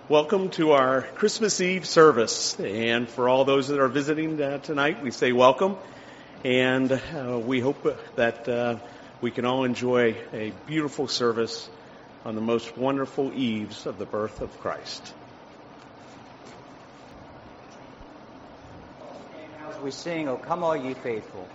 Welcome to our Christmas Eve service. And for all those that are visiting tonight, we say welcome. And we hope that we can all enjoy a beautiful service on the most wonderful eves of the birth of Christ. As we sing, "O Come All Ye Faithful."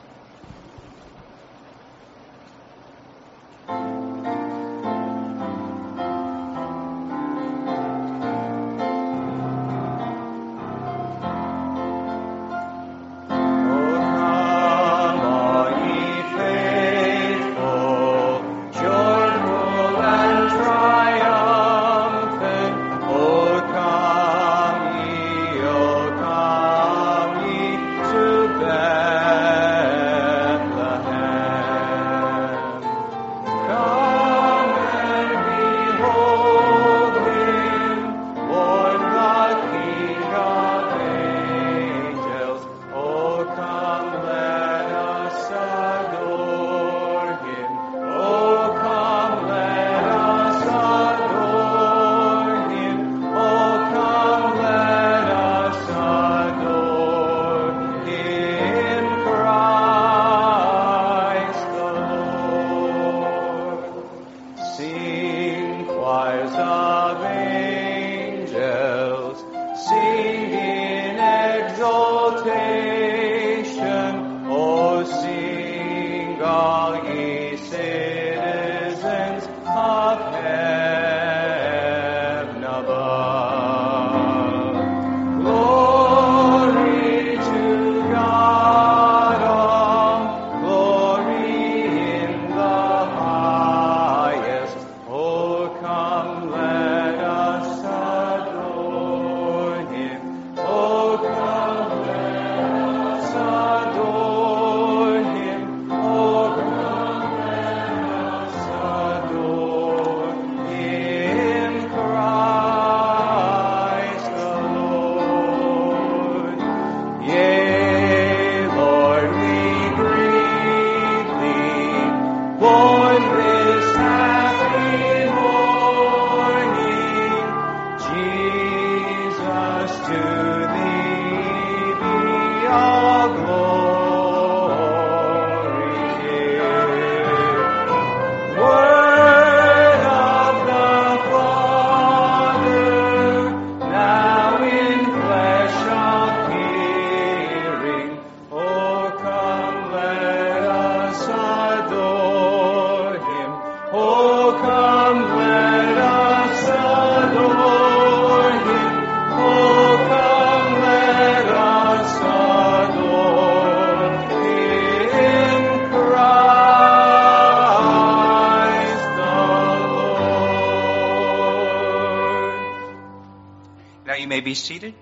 Be seated.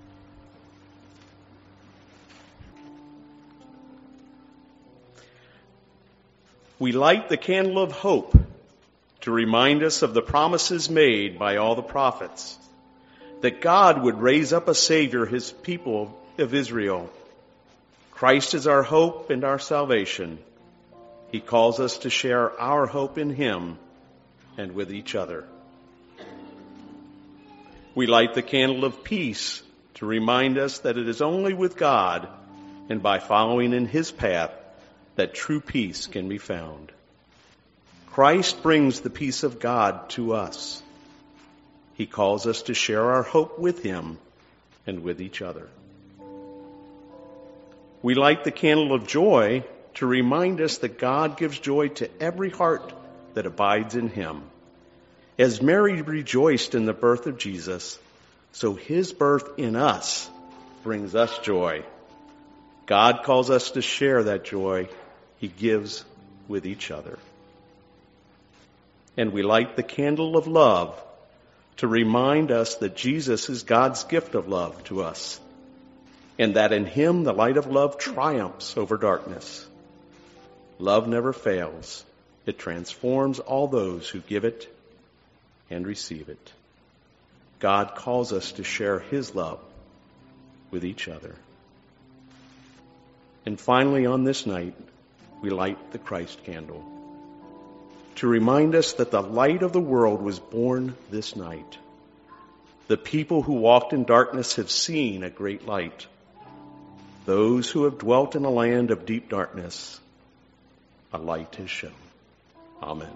We light the candle of hope to remind us of the promises made by all the prophets, that God would raise up a Savior, his people of Israel. Christ is our hope and our salvation. He calls us to share our hope in him and with each other. We light the candle of peace to remind us that it is only with God and by following in his path that true peace can be found. Christ brings the peace of God to us. He calls us to share our hope with him and with each other. We light the candle of joy to remind us that God gives joy to every heart that abides in him. As Mary rejoiced in the birth of Jesus, so his birth in us brings us joy. God calls us to share that joy he gives with each other. And we light the candle of love to remind us that Jesus is God's gift of love to us, and that in him the light of love triumphs over darkness. Love never fails. It transforms all those who give it and receive it. God calls us to share his love with each other. And finally, on this night, we light the Christ candle to remind us that the light of the world was born this night. The people who walked in darkness have seen a great light. Those who have dwelt in a land of deep darkness, a light has shone. Amen.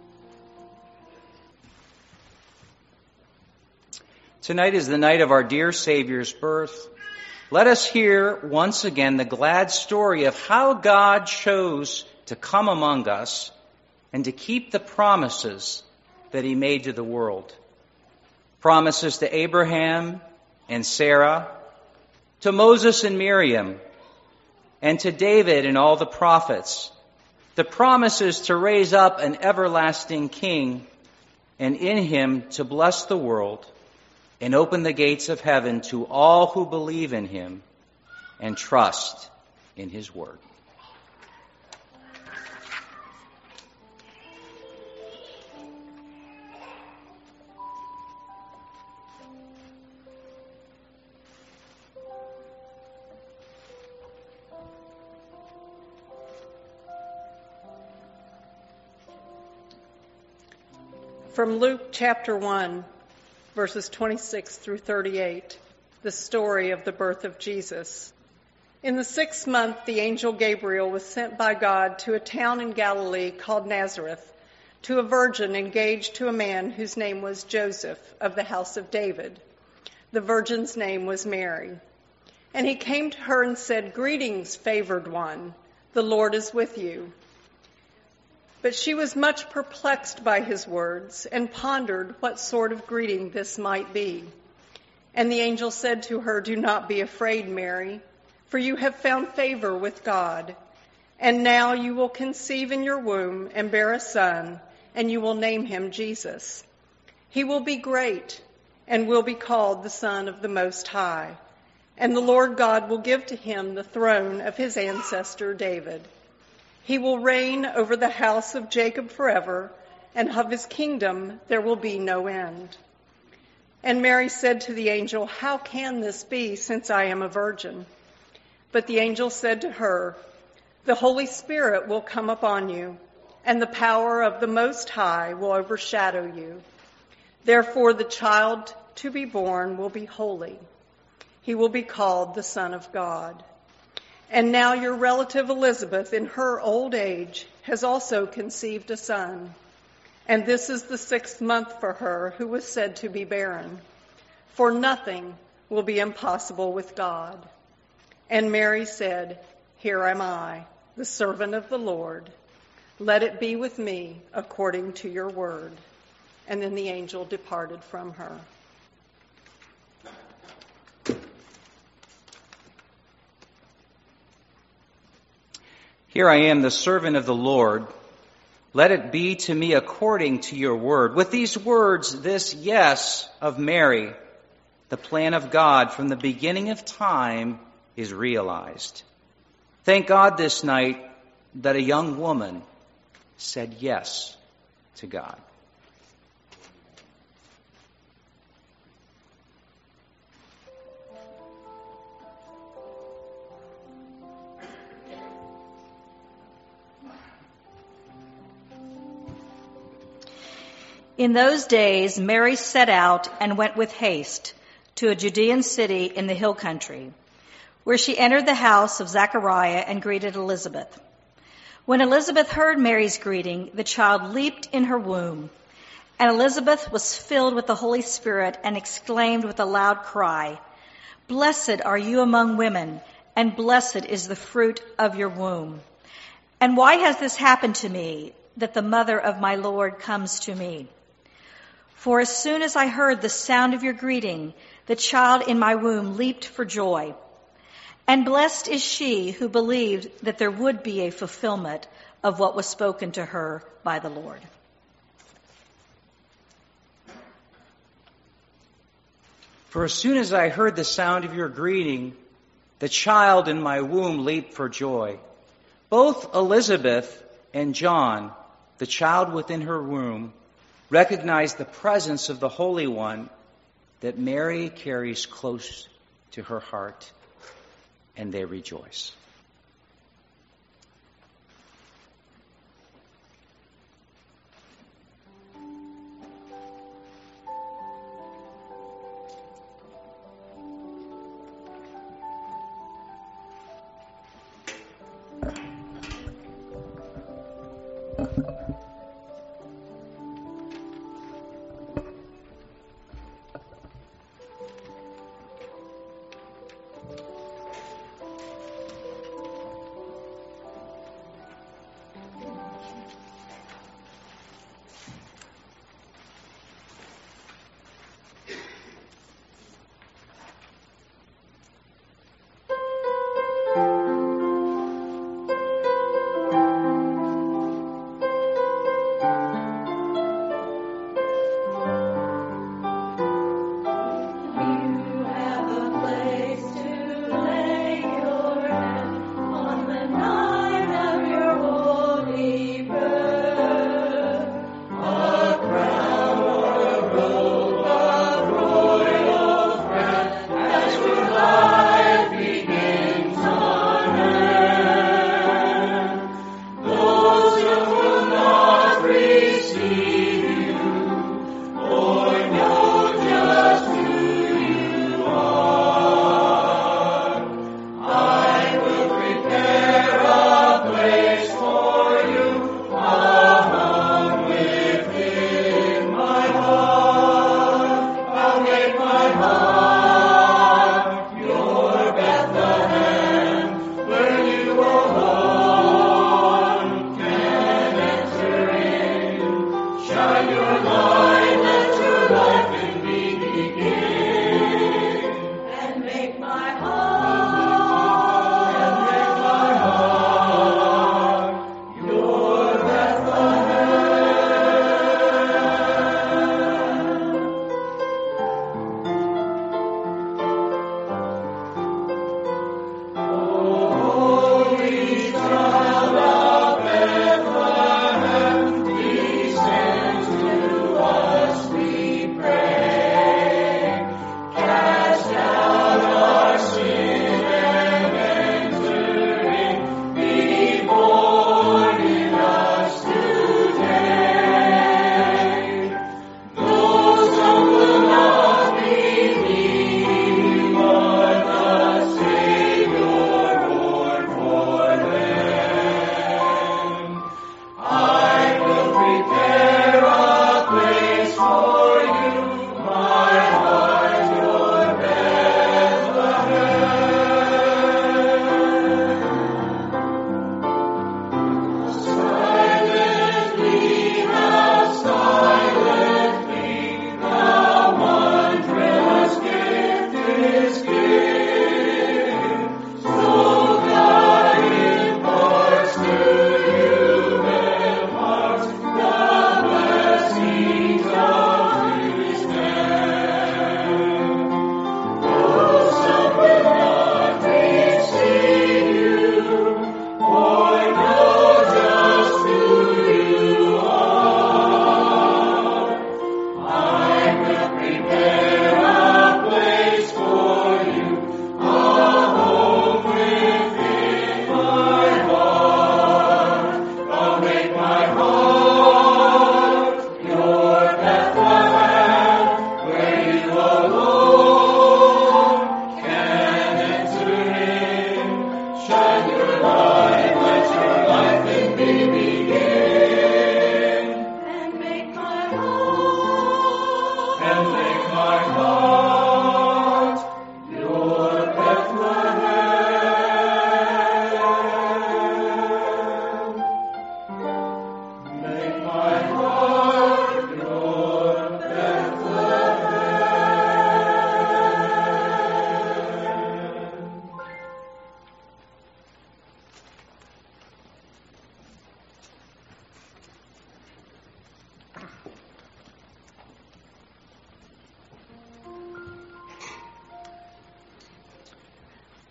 Tonight is the night of our dear Savior's birth. Let us hear once again the glad story of how God chose to come among us and to keep the promises that he made to the world. Promises to Abraham and Sarah, to Moses and Miriam, and to David and all the prophets. The promises to raise up an everlasting king, and in him to bless the world and open the gates of heaven to all who believe in him and trust in his word. From Luke chapter 1, verses 26 through 38, the story of the birth of Jesus. In the 6th month, the angel Gabriel was sent by God to a town in Galilee called Nazareth, to a virgin engaged to a man whose name was Joseph, of the house of David. The virgin's name was Mary. And he came to her and said, "Greetings, favored one, the Lord is with you." But she was much perplexed by his words and pondered what sort of greeting this might be. And the angel said to her, "Do not be afraid, Mary, for you have found favor with God. And now you will conceive in your womb and bear a son, and you will name him Jesus. He will be great and will be called the Son of the Most High. And the Lord God will give to him the throne of his ancestor David. He will reign over the house of Jacob forever, and of his kingdom there will be no end." And Mary said to the angel, "How can this be, since I am a virgin?" But the angel said to her, "The Holy Spirit will come upon you, and the power of the Most High will overshadow you. Therefore the child to be born will be holy. He will be called the Son of God. And now your relative Elizabeth, in her old age, has also conceived a son. And this is the 6th month for her who was said to be barren. For nothing will be impossible with God." And Mary said, "Here am I, the servant of the Lord. Let it be with me according to your word." And then the angel departed from her. Here I am, the servant of the Lord. Let it be to me according to your word. With these words, this yes of Mary, the plan of God from the beginning of time, is realized. Thank God this night that a young woman said yes to God. In those days, Mary set out and went with haste to a Judean city in the hill country, where she entered the house of Zechariah and greeted Elizabeth. When Elizabeth heard Mary's greeting, the child leaped in her womb, and Elizabeth was filled with the Holy Spirit and exclaimed with a loud cry, "Blessed are you among women, and blessed is the fruit of your womb. And why has this happened to me, that the mother of my Lord comes to me? For as soon as I heard the sound of your greeting, the child in my womb leaped for joy. And blessed is she who believed that there would be a fulfillment of what was spoken to her by the Lord." For as soon as I heard the sound of your greeting, the child in my womb leaped for joy. Both Elizabeth and John, the child within her womb, recognized the presence of the Holy One that Mary carries close to her heart, and they rejoice.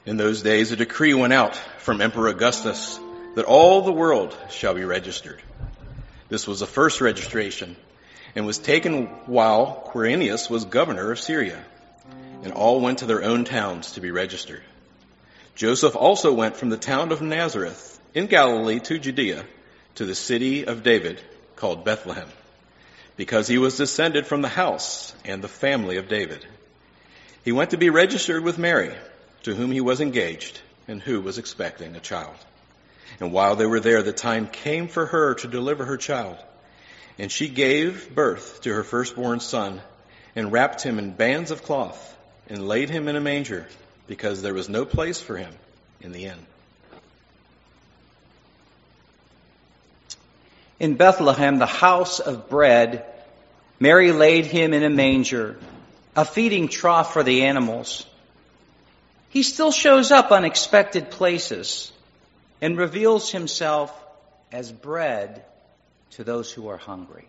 In those days, a decree went out from Emperor Augustus that all the world shall be registered. This was the first registration and was taken while Quirinius was governor of Syria, and all went to their own towns to be registered. Joseph also went from the town of Nazareth in Galilee to Judea, to the city of David called Bethlehem, because he was descended from the house and the family of David. He went to be registered with Mary, to whom he was engaged and who was expecting a child. And while they were there, the time came for her to deliver her child. And she gave birth to her firstborn son and wrapped him in bands of cloth and laid him in a manger, because there was no place for him in the inn. In Bethlehem, the house of bread, Mary laid him in a manger, a feeding trough for the animals. He still shows up unexpected places and reveals himself as bread to those who are hungry.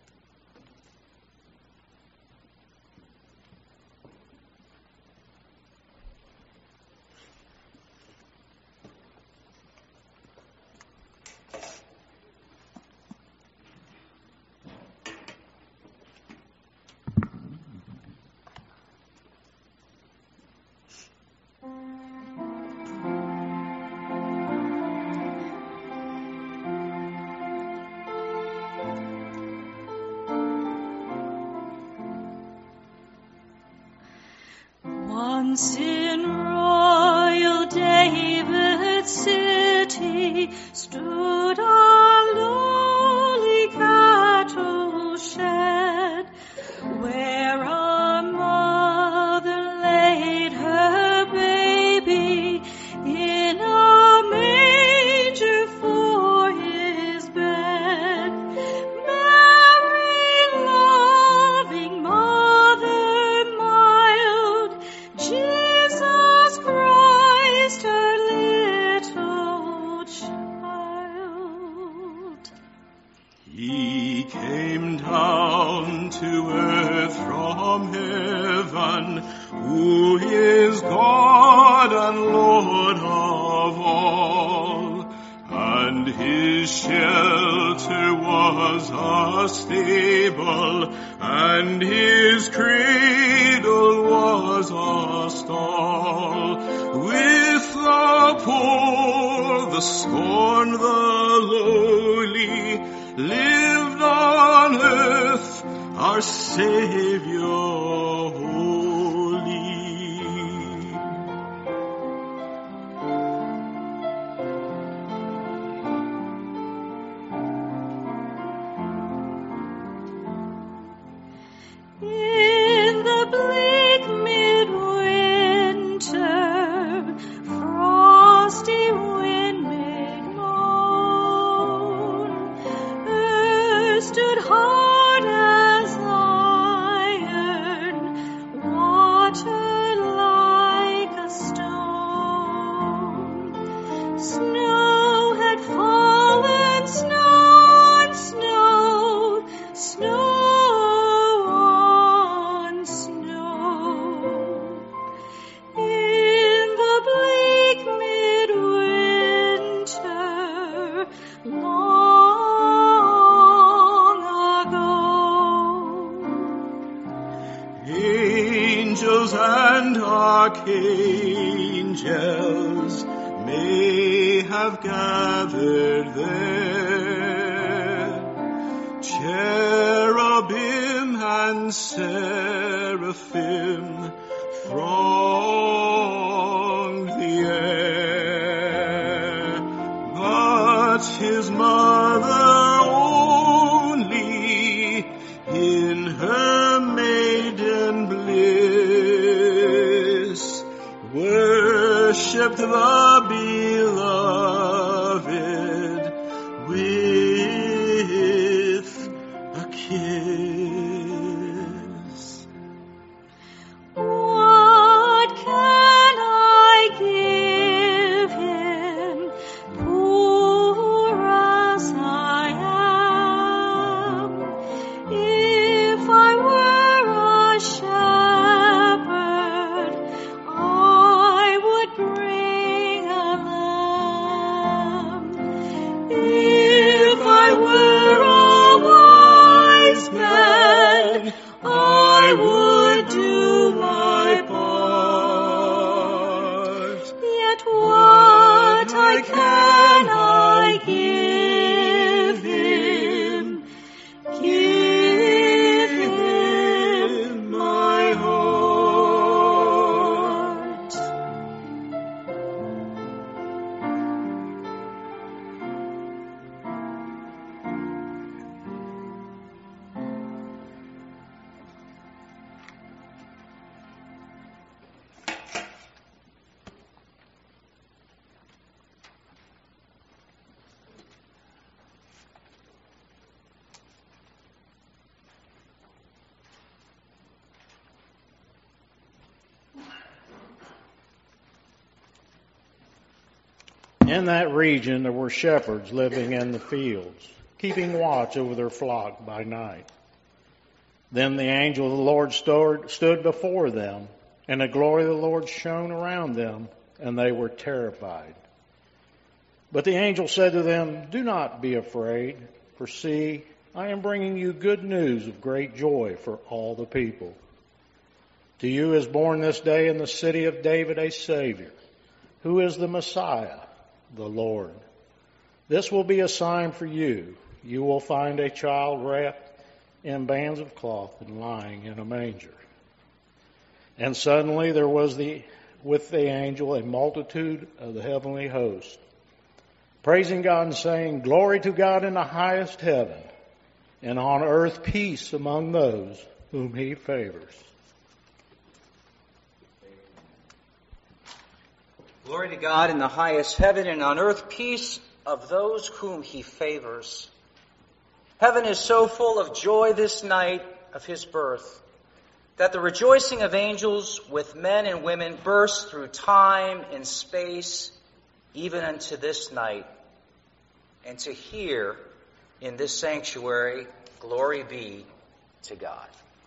Once in royal David's city stood a lowly cattle shed, where a mother laid her baby in a manger for his bed. Mary, loving mother mild, Jesus Christ, her little child. He came down to earth from heaven, who is God and Lord of all. And his shelter was a stable, and his cradle was a stall. With the poor, the scorned, the lowly, lived on earth our Savior holy. In the bleak midwinter, frosty wind made moan, earth stood hard as iron, water like a stone. Snow had fallen, snow on snow, snow on snow. In the bleak midwinter, long ago. Angels and archangels may have gathered there, cherubim and seraphim thronged the air, but his mother only in her maiden bliss worshipped the beloved with a kiss. What can I give him, poor as I am? If I were a shepherd, I would bring joy can I give him? Give him my heart. In that region there were shepherds living in the fields, keeping watch over their flock by night. Then the angel of the Lord stood before them, and the glory of the Lord shone around them, and they were terrified. But the angel said to them, "Do not be afraid, for see, I am bringing you good news of great joy for all the people. To you is born this day in the city of David a Savior, who is the Messiah, the Lord. This will be a sign for you. You will find a child wrapped in bands of cloth and lying in a manger." And suddenly there was with the angel a multitude of the heavenly host, praising God and saying, "Glory to God in the highest heaven, and on earth peace among those whom he favors." Glory to God in the highest heaven, and on earth peace of those whom he favors. Heaven is so full of joy this night of his birth that the rejoicing of angels with men and women bursts through time and space even unto this night. And to hear in this sanctuary, glory be to God.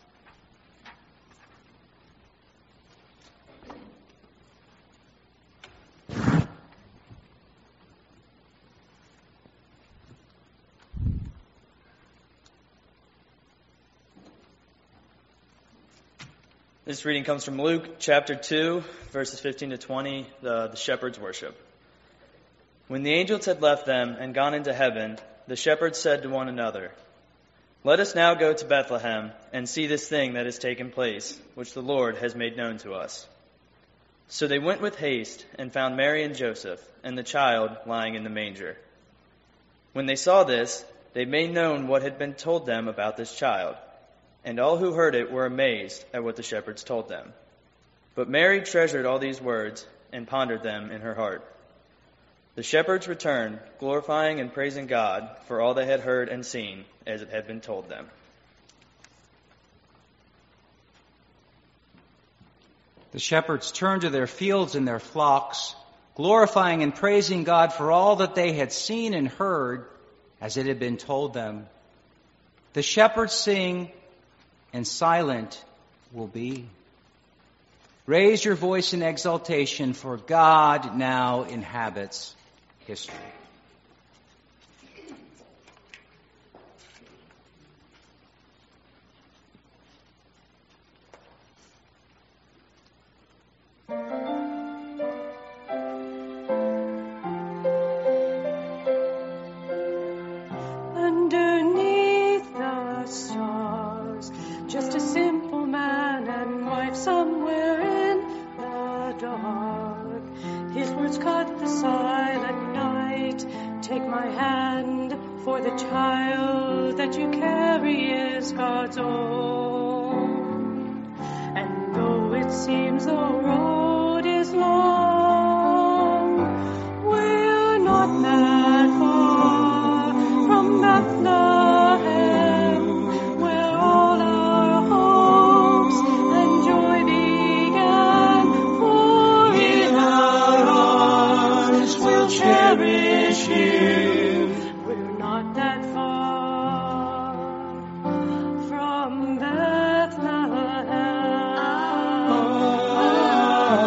This reading comes from Luke chapter 2, verses 15 to 20, the shepherds' worship. When the angels had left them and gone into heaven, the shepherds said to one another, "Let us now go to Bethlehem and see this thing that has taken place, which the Lord has made known to us." So they went with haste and found Mary and Joseph and the child lying in the manger. When they saw this, they made known what had been told them about this child. And all who heard it were amazed at what the shepherds told them. But Mary treasured all these words and pondered them in her heart. The shepherds returned, glorifying and praising God for all they had heard and seen as it had been told them. The shepherds turned to their fields and their flocks, glorifying and praising God for all that they had seen and heard as it had been told them. The shepherds sing, and silent will be. Raise your voice in exultation, for God now inhabits history. Underneath the stars, just a simple man and wife somewhere in the dark. His words cut the silent night. Take my hand, for the child that you carry is God's own. And though it seems the road is long, we're not that far from Bethlehem, where all our hopes and joy began. For in our arms we'll cherish Him. We're not that far from Bethlehem.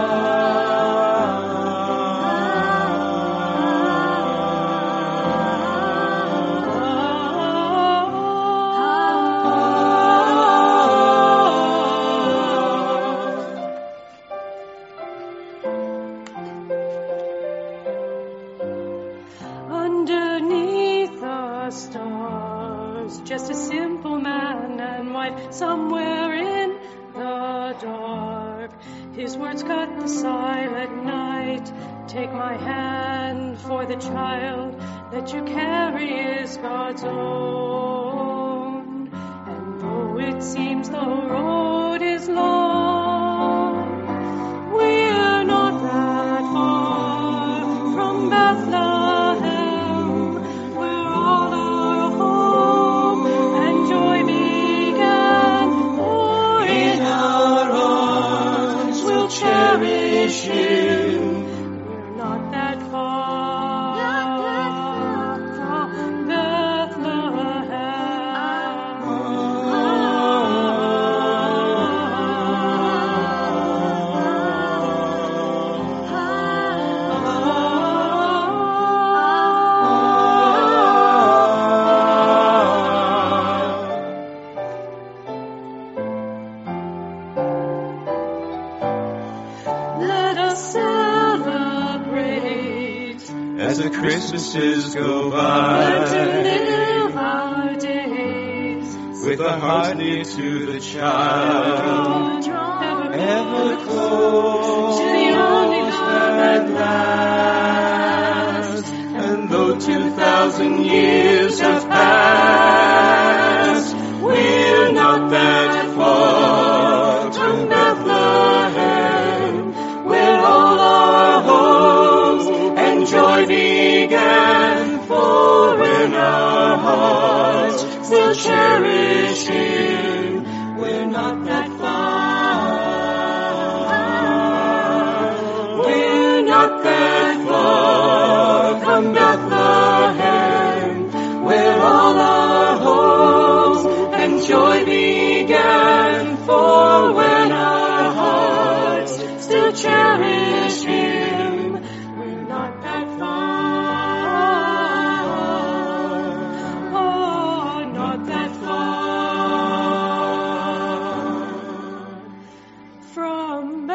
His words cut the silent night. Take my hand for the child that you carry is God's own. And though it seems the road is long, we're not that far from Bethlehem, where all our hope and joy began. For in our arms we'll cherish Him. We're not that far from Let us celebrate as the Christmases go and to by, live our days with a heart near to the child, ever close to the only love at last. And though 2,000 years have passed, we're not that far from Bethlehem, where all our hopes and joy began. For in our hearts we'll cherish Him. We're not that far. We're not that far from Bethlehem, where all our hopes and joy began. For when our hearts still cherish Him, we're not that far. Oh, not that far from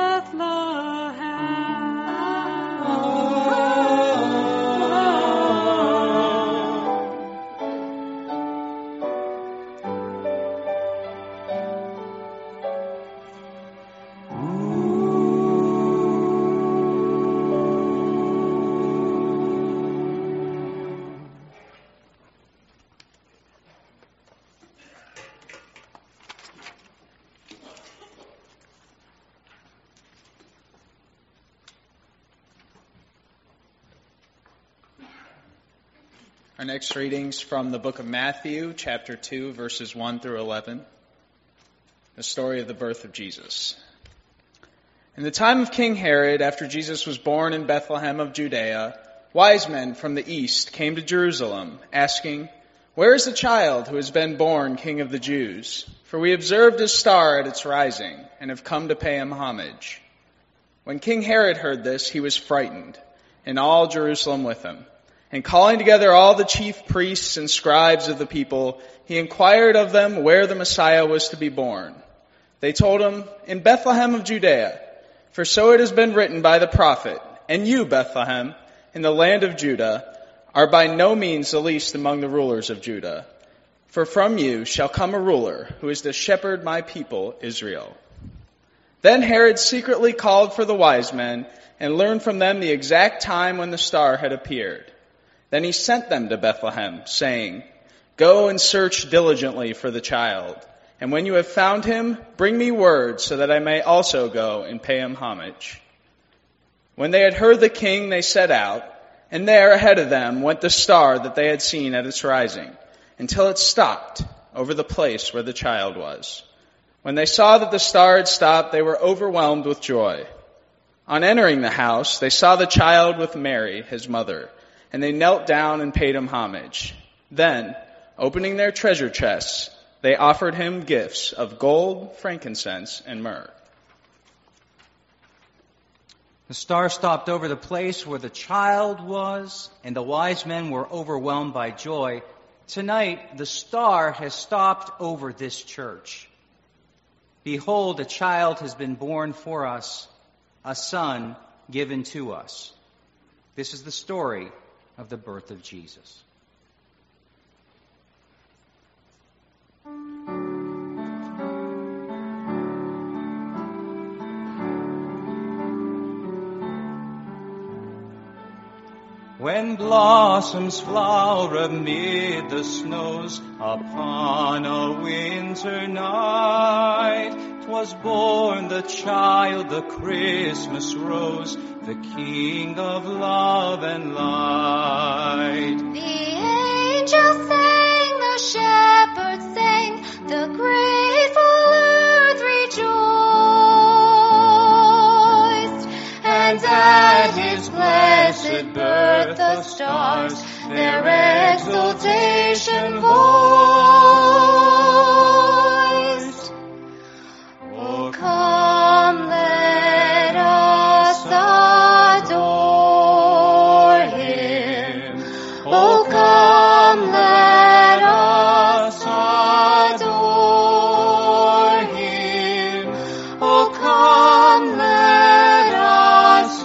Our next readings from the book of Matthew, chapter 2, verses 1 through 11. The story of the birth of Jesus. In the time of King Herod, after Jesus was born in Bethlehem of Judea, wise men from the east came to Jerusalem, asking, "Where is the child who has been born King of the Jews? For we observed his star at its rising, and have come to pay him homage." When King Herod heard this, he was frightened, and all Jerusalem with him. And calling together all the chief priests and scribes of the people, he inquired of them where the Messiah was to be born. They told him, "In Bethlehem of Judea, for so it has been written by the prophet, 'And you, Bethlehem, in the land of Judah, are by no means the least among the rulers of Judah. For from you shall come a ruler who is to shepherd my people Israel.'" Then Herod secretly called for the wise men and learned from them the exact time when the star had appeared. Then he sent them to Bethlehem, saying, "Go and search diligently for the child, and when you have found him, bring me word so that I may also go and pay him homage." When they had heard the king, they set out, and there ahead of them went the star that they had seen at its rising, until it stopped over the place where the child was. When they saw that the star had stopped, they were overwhelmed with joy. On entering the house, they saw the child with Mary, his mother, and they knelt down and paid him homage. Then, opening their treasure chests, they offered him gifts of gold, frankincense, and myrrh. The star stopped over the place where the child was, and the wise men were overwhelmed by joy. Tonight, the star has stopped over this church. Behold, a child has been born for us, a son given to us. This is the story of the birth of Jesus. when blossoms flower amid the snows upon a winter night. 'Twas born the child, the Christmas rose, the King of love and light. The angels sang, the shepherds sang, the grateful earth rejoiced. And at his blessed birth the stars their exultation voiced. Oh, come, let us adore him. Oh, come, let us adore him. Oh, come, let us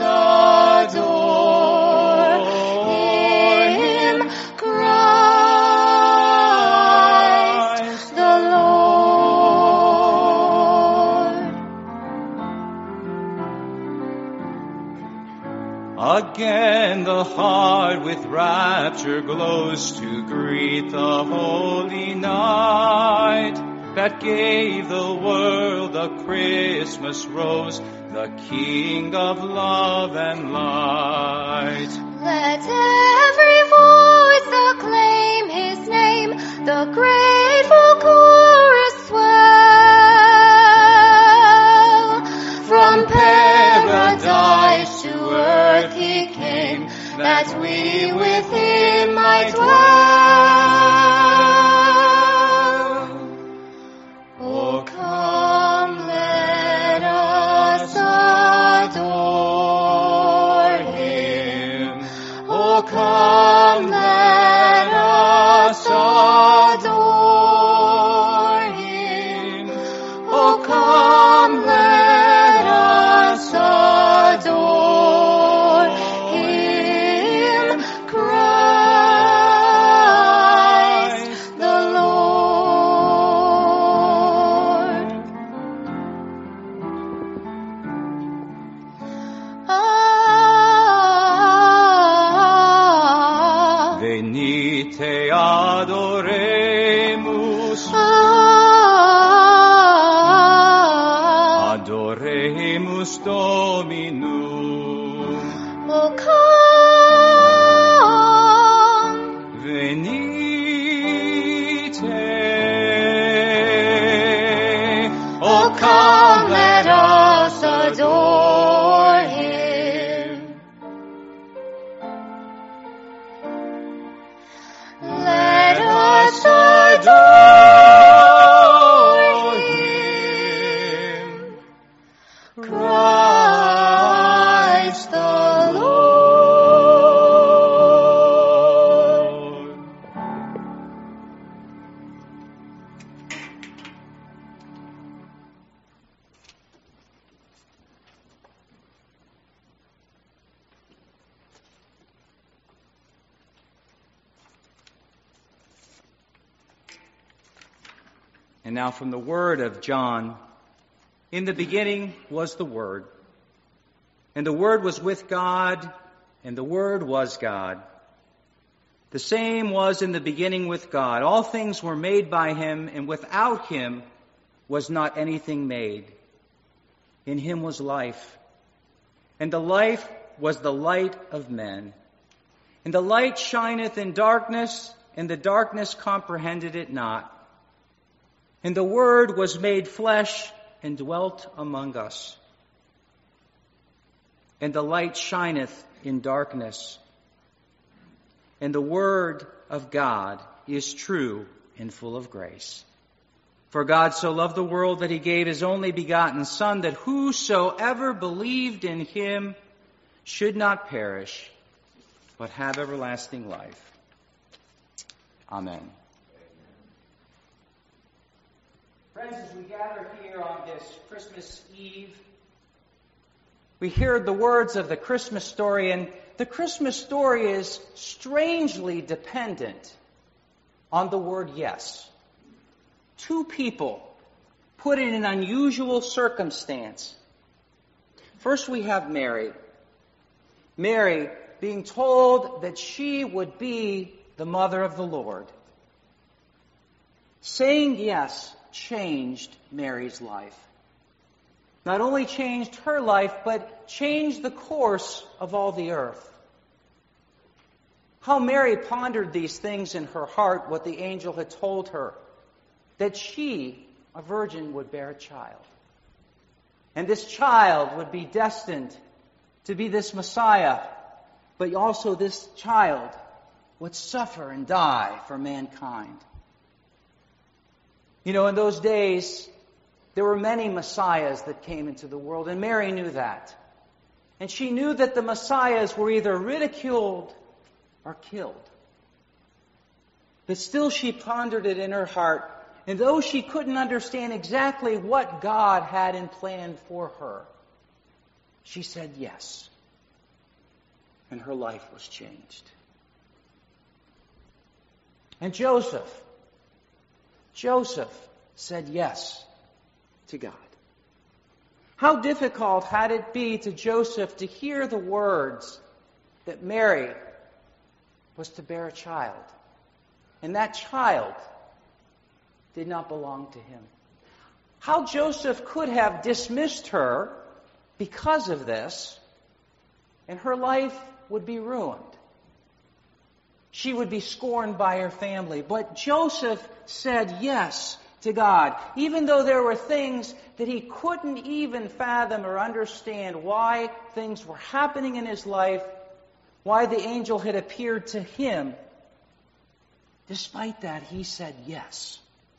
adore him, Christ the Lord. Again the heart with rapture glows to greet the holy night that gave the world the Christmas rose, the King of love and light. Let every voice acclaim his name, the grateful chorus swell. From paradise to earth he came, that we with him might dwell. Oh, come, let us adore him. Oh, come, let us adore him. Oh, come, let us adore him, Christ the Lord. Ah, Venite adoremus, adoremus Dominum. oh, come, Venite, oh, come, let us adore him. Let us adore him, Christ the Lord. And now from the word of John. In the beginning was the Word, and the Word was with God, and the Word was God. The same was in the beginning with God. All things were made by him, and without him was not anything made. In him was life, and the life was the light of men. And the light shineth in darkness, and the darkness comprehended it not. And the Word was made flesh and dwelt among us. And the light shineth in darkness. And the Word of God is true and full of grace. For God so loved the world that he gave his only begotten Son, that whosoever believed in him should not perish, but have everlasting life. Amen. Friends, as we gather here on this Christmas Eve, we hear the words of the Christmas story, and the Christmas story is strangely dependent on the word yes. Two people put in an unusual circumstance. First we have Mary. Mary, being told that she would be the mother of the Lord. Saying yes changed Mary's life. Not only changed her life, but changed the course of all the earth. How Mary pondered these things in her heart, what the angel had told her, that she, a virgin, would bear a child. And this child would be destined to be this Messiah, but also this child would suffer and die for mankind. You know, in those days, there were many Messiahs that came into the world, and Mary knew that. And she knew that the Messiahs were either ridiculed or killed. But still she pondered it in her heart, and though she couldn't understand exactly what God had in plan for her, she said yes. And her life was changed. And Joseph said yes to God. How difficult had it been to Joseph to hear the words that Mary was to bear a child, and that child did not belong to him. How Joseph could have dismissed her because of this, and her life would be ruined. She would be scorned by her family. But Joseph said yes to God, even though there were things that he couldn't even fathom or understand why things were happening in his life, why the angel had appeared to him. Despite that, he said yes.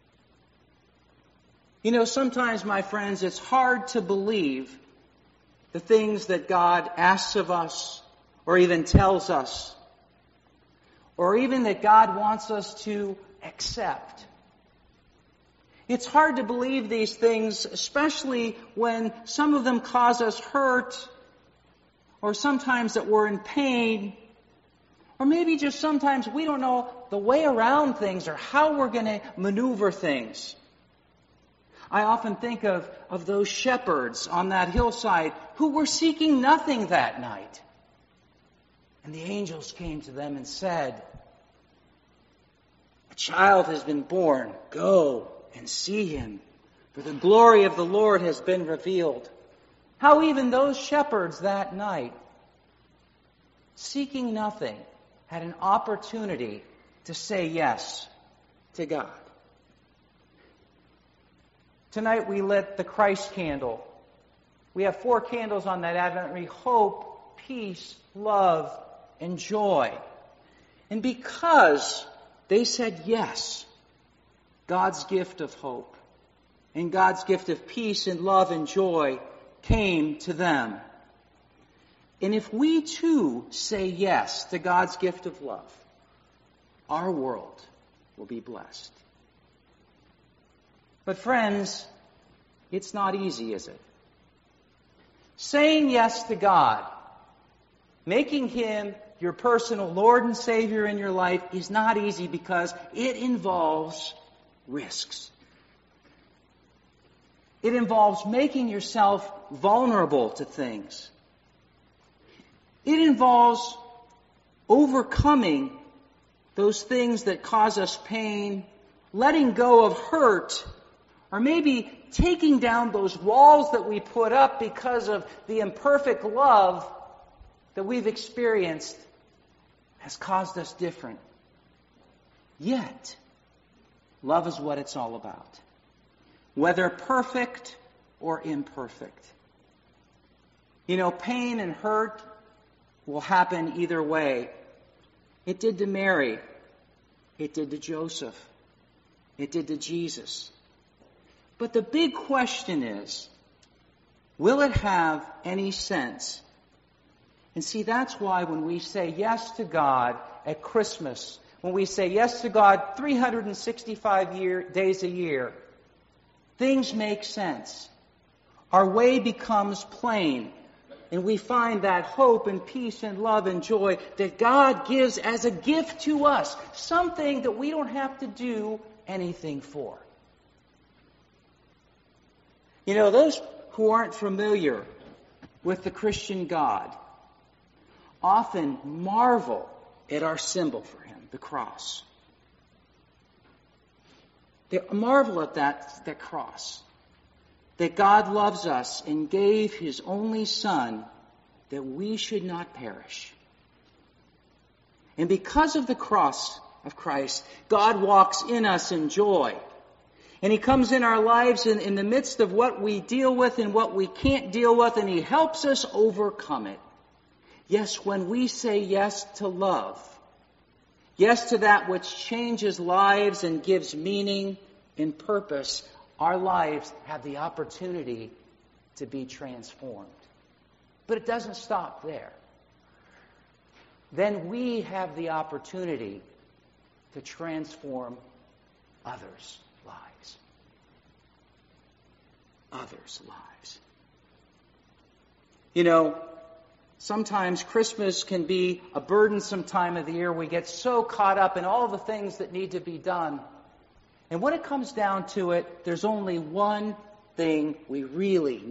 You know, sometimes, my friends, it's hard to believe the things that God asks of us, or even tells us, or even that God wants us to accept. It's hard to believe these things, especially when some of them cause us hurt, or sometimes that we're in pain, or maybe just sometimes we don't know the way around things or how we're going to maneuver things. I often think of those shepherds on that hillside who were seeking nothing that night. And the angels came to them and said, "A child has been born. Go and see him, for the glory of the Lord has been revealed." How even those shepherds that night, seeking nothing, had an opportunity to say yes to God. Tonight we lit the Christ candle. We have 4 candles on that Advent tree: hope, peace, love, and joy. And because they said yes, God's gift of hope and God's gift of peace and love and joy came to them. And if we too say yes to God's gift of love, our world will be blessed. But friends, it's not easy, is it? Saying yes to God, making Him your personal Lord and Savior in your life is not easy because it involves risks. It involves making yourself vulnerable to things. It involves overcoming those things that cause us pain, letting go of hurt, or maybe taking down those walls that we put up because of the imperfect love that we've experienced has caused us different. Yet, love is what it's all about. Whether perfect or imperfect. You know, pain and hurt will happen either way. It did to Mary. It did to Joseph. It did to Jesus. But the big question is, will it have any sense? And see, that's why when we say yes to God at Christmas, when we say yes to God 365 days a year, things make sense. Our way becomes plain. And we find that hope and peace and love and joy that God gives as a gift to us. Something that we don't have to do anything for. You know, those who aren't familiar with the Christian God often marvel at our symbol for him, the cross. They marvel at that cross. That God loves us and gave his only Son that we should not perish. And because of the cross of Christ, God walks in us in joy. And he comes in our lives in the midst of what we deal with and what we can't deal with, and he helps us overcome it. Yes, when we say yes to love, yes to that which changes lives and gives meaning and purpose, our lives have the opportunity to be transformed. But it doesn't stop there. Then we have the opportunity to transform others' lives. Others' lives. You know, sometimes Christmas can be a burdensome time of the year. We get so caught up in all the things that need to be done. And when it comes down to it, there's only one thing we really